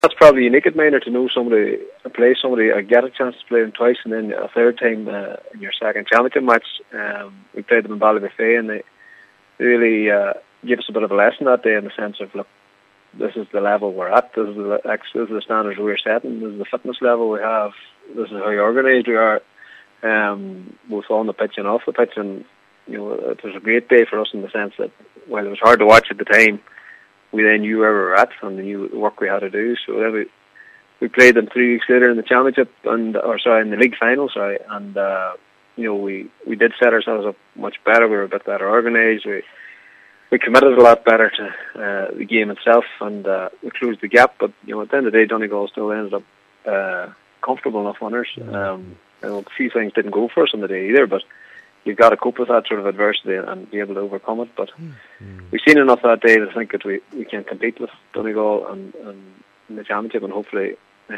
That's probably unique at Minor, to know somebody, to play somebody, or get a chance to play them twice, and then a third time in your second championship match. We played them in Ballybofey, and they really gave us a bit of a lesson that day, in the sense of, look, this is the level we're at, this is the standards we're setting, this is the fitness level we have, this is how organised we are, both on the pitch and off the pitch. And it was a great day for us, in the sense that, while it was hard to watch at the time, we then knew where we were at and knew the work we had to do. So then we played them 3 weeks later in the championship, in the league final, and we did set ourselves up much better. We were a bit better organised. We committed a lot better to the game itself, and we closed the gap. But at the end of the day, Donegal still ended up comfortable enough winners. A few things didn't go for us on the day either, but you've got to cope with that sort of adversity and be able to overcome it. But we've seen enough that day to think that we can compete with Donegal and in the championship, and hopefully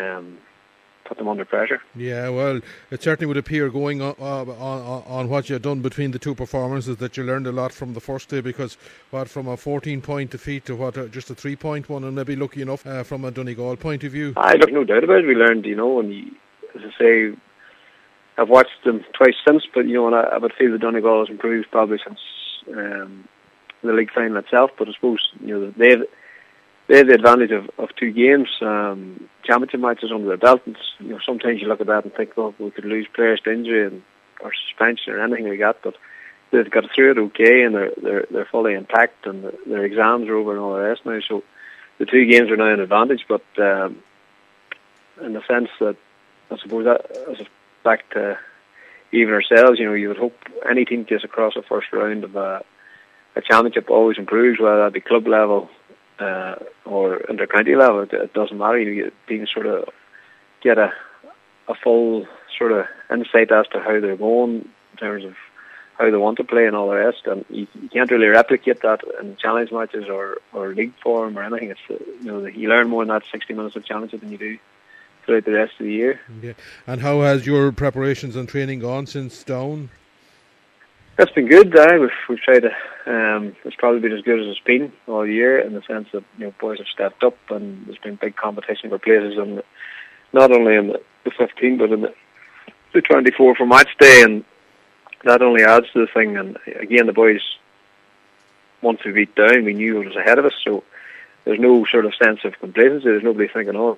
put them under pressure. Yeah, well, it certainly would appear, going on what you've done between the two performances, that you learned a lot from the first day, because from a 14-point defeat to just a 3-point one, and maybe lucky enough from a Donegal point of view. Look, no doubt about it. We learned, and as I say, I've watched them twice since, but and I would feel that Donegal has improved probably since the league final itself. But I suppose they have the advantage of 2 games, championship matches under their belt. And, sometimes you look at that and think, oh, we could lose players to injury or suspension or anything like that. But they've got through it okay, and they're fully intact, and their exams are over and all the rest now. So the 2 games are now an advantage. But in the sense that, I suppose that as back to even ourselves, you would hope any team gets across the first round of a championship always improves, whether that be club level or inter-county level. It doesn't matter. Teams sort of get a full sort of insight as to how they're going in terms of how they want to play and all the rest, and you can't really replicate that in challenge matches or league form or anything. It's you learn more in that 60 minutes of championship than you do throughout the rest of the year. Yeah. And how has your preparations and training gone since Down? That's been good. We've tried to. It's probably been as good as it's been all year, in the sense that boys have stepped up, and there's been big competition for places, and not only in the 15 but in the 24 for match day, and that only adds to the thing. And again, the boys, once we beat Down, we knew it was ahead of us, so there's no sort of sense of complacency. There's nobody thinking, oh,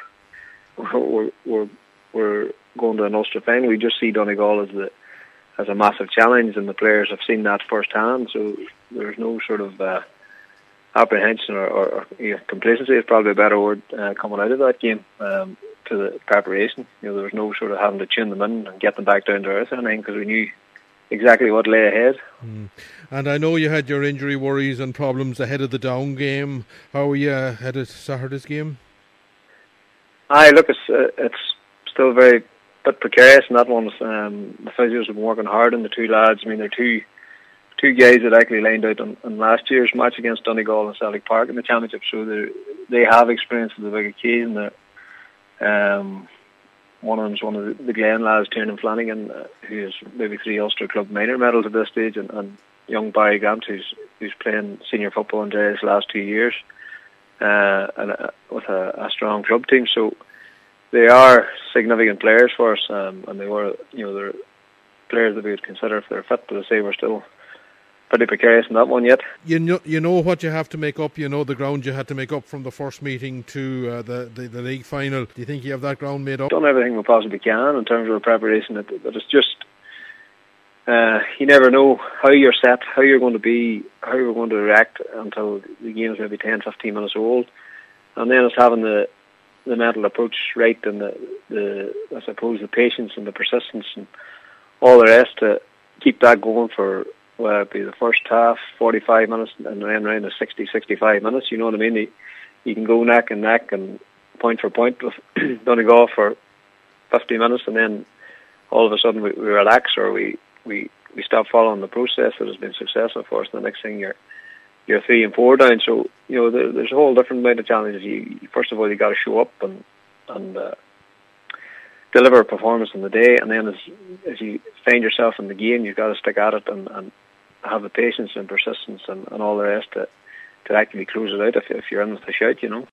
we're going to an Ulster final. We just see Donegal as a massive challenge, and the players have seen that firsthand. So there's no sort of apprehension or complacency is probably a better word coming out of that game to the preparation. There was no sort of having to tune them in and get them back down to earth or anything, because we knew exactly what lay ahead. And I know you had your injury worries and problems ahead of the Down game. How were you ahead of Saturday's game? Look, it's still very bit precarious in that one. The physios have been working hard on the 2 lads. I mean, they're two guys that actually lined out on last year's match against Donegal in Celtic Park in the championship, so they have experience of the big occasion. One of them's one of the Glen lads, Tiernan Flanagan, who has maybe 3 Ulster Club minor medals at this stage, and young Barry Gant, who's playing senior football in Derry's the last 2 years, and with a strong club team. So they are significant players for us, and they were, they're players that we would consider if they're fit. But I say we're still pretty precarious in that one yet. You know what you have to make up. You know the ground you had to make up from the first meeting to the league final. Do you think you have that ground made up? Done everything we possibly can in terms of our preparation, but it's just you never know how you're set, how you're going to be, how you're going to react until the game is maybe 10-15 minutes old, and then it's having the mental approach right, and the I suppose the patience and the persistence and all the rest to keep that going for whether it be the first half, 45 minutes, and then around the 60-65 minutes. You know what I mean? You can go neck and neck and point for point with Donegal for 50 minutes, and then all of a sudden we relax, or we stop following the process that has been successful for us. And the next thing you're 3 and 4 down. So there's a whole different amount of challenges. First of all, you got to show up and deliver a performance on the day, and then as you find yourself in the game, you've got to stick at it and have the patience and persistence and all the rest to actually close it out if you're in with a shout.